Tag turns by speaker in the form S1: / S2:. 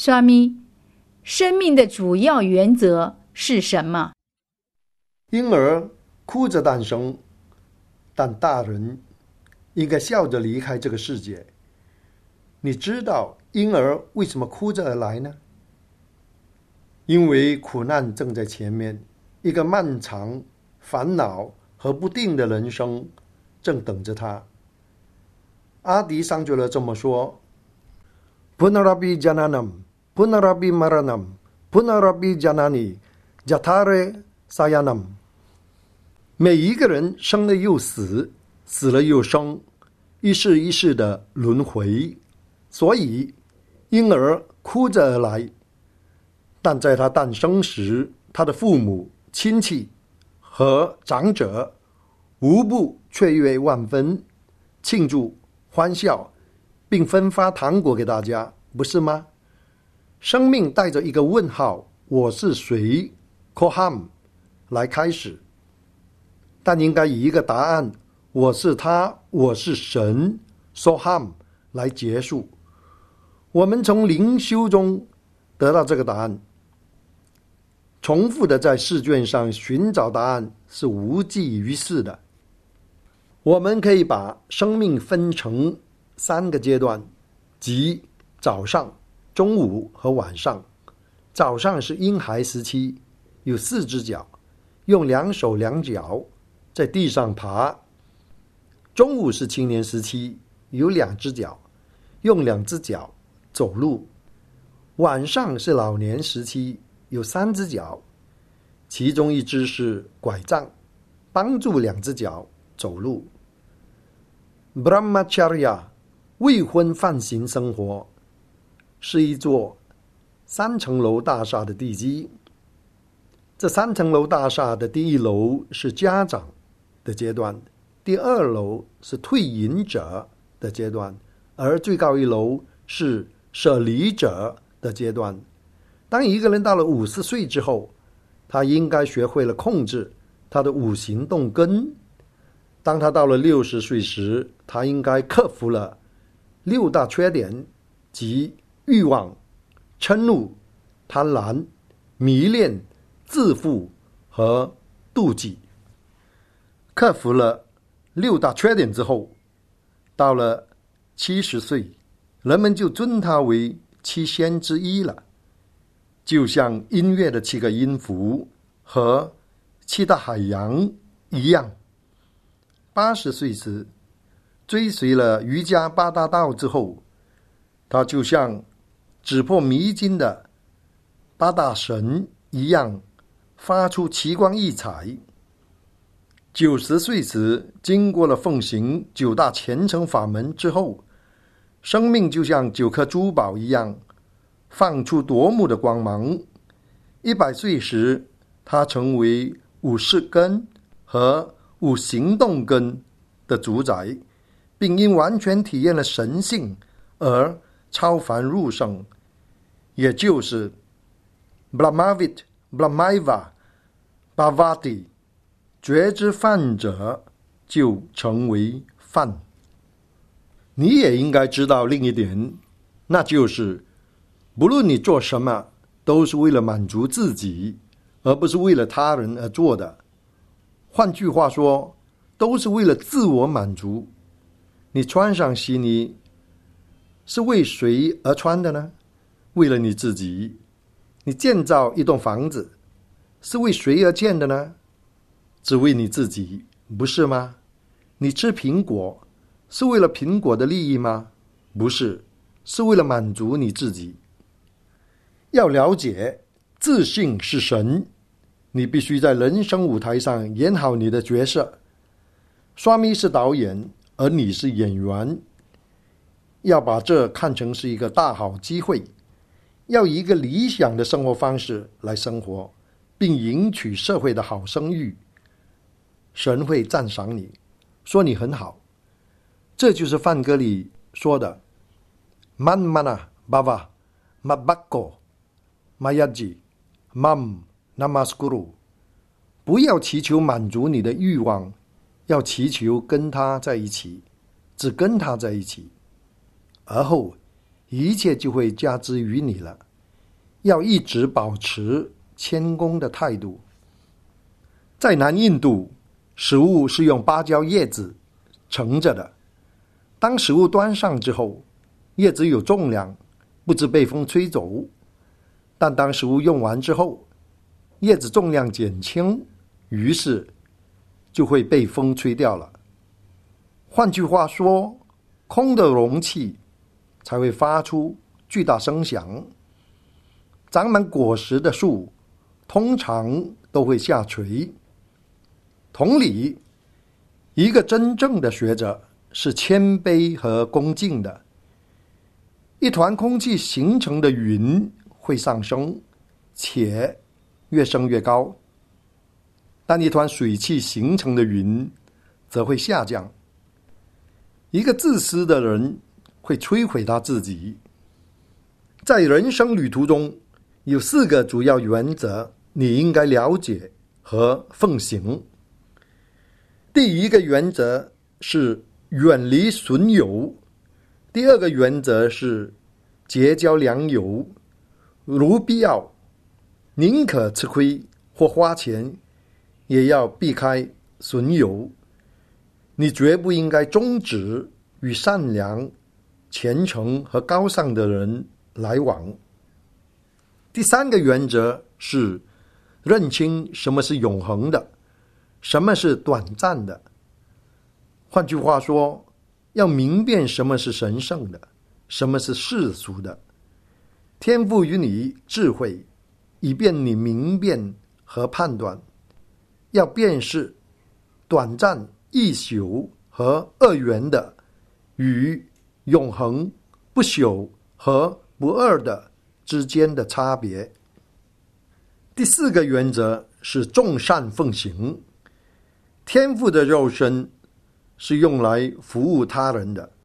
S1: 刷咪，生命的主要原则是什么？
S2: 婴儿哭着诞生，但大人应该笑着离开这个世界。你知道婴儿为什么哭着而来呢？因为苦难正在前面，一个漫长、烦恼和不定的人生正等着他。阿迪桑觉罗这么说 Punarapi Jananam, Punarapi Maranam, Punarapi Janani, Jatare Sayanam。 每一个人生了又死，死了又生，一世一世的轮回。所以婴儿哭着而来，但在他诞生时，他的父母、亲戚和长者无不雀跃万分，庆祝欢笑，并分发糖果给大家，不是吗？生命带着一个问号，我是谁 Koham 来开始，但应该以一个答案，我是他，我是神 Soham 来结束。我们从灵修中得到这个答案。重复的在试卷上寻找答案是无济于事的。我们可以把生命分成3个阶段，即早上、中午和晚上。早上是婴孩时期，有4只脚，用2手2脚在地上爬。中午是青年时期，有2只脚，用2只脚走路。晚上是老年时期，有3只脚，其中1只是拐杖，帮助2只脚走路。Brahmacharya 未婚放行生活，是一座3层楼大厦的地基。这3层楼大厦的第1楼是家长的阶段，第2楼是退隐者的阶段，而最高1楼是舍离者的阶段。当一个人到了50岁之后，他应该学会了控制他的5行动根。当他到了60岁时，他应该克服了6大缺点，即欲望、嗔怒、贪婪、迷恋、自负和妒忌。克服了6大缺点之后，到了70岁，人们就尊他为7仙之一了，就像音乐的7个音符和7大海洋一样。80岁时，追随了瑜伽8大道之后，他就像指破迷津的8大神一样，发出奇光异彩。90岁时，经过了奉行9大虔诚法门之后，生命就像9颗珠宝一样，放出夺目的光芒。100岁时，他成为5识根和5行动根的主宰，并因完全体验了神性而超凡入圣，也就是 Brahmavit Brahmaiva Bhavati， 觉知犯者就成为犯。你也应该知道另一点，那就是不论你做什么，都是为了满足自己，而不是为了他人而做的。换句话说，都是为了自我满足。你穿上稀泥是为谁而穿的呢？为了你自己。你建造一栋房子是为谁而建的呢？只为你自己，不是吗？你吃苹果是为了苹果的利益吗？不是，是为了满足你自己。要了解自信是神，你必须在人生舞台上演好你的角色。刷咪是导演，而你是演员，要把这看成是一个大好机会，要以一个理想的生活方式来生活，并赢取社会的好声誉。神会赞赏你，说你很好。这就是梵歌里说的 Man mana bhava mabakko mayaji mam namaskuru。 不要祈求满足你的欲望，要祈求跟他在一起，只跟他在一起，而后一切就会加之于你了。 要一直保持谦恭的态度。在南印度，食物是用芭蕉叶子盛着的。当食物端上之后，叶子有重量，不致被风吹走。但当食物用完之后，叶子重量减轻，于是就会被风吹掉了。换句话说，空的容器才会发出巨大声响。长满果实的树通常都会下垂。同理，一个真正的学者是谦卑和恭敬的。一团空气形成的云会上升，且越升越高，但一团水汽形成的云则会下降。一个自私的人会摧毁他自己。在人生旅途中，有4个主要原则你应该了解和奉行。第一个原则是远离损友，第2个原则是结交良友，如必要，宁可吃亏或花钱，也要避开损友。你绝不应该终止与善良、虔诚和高尚的人来往。第3个原则是认清什么是永恒的，什么是短暂的。换句话说，要明辨什么是神圣的，什么是世俗的。天赋予你智慧，以便你明辨和判断，要辨识短暂、一宿和2元的与永恒、不朽和不二的之间的差别。第4个原则是众善奉行。天父的肉身是用来服务他人的，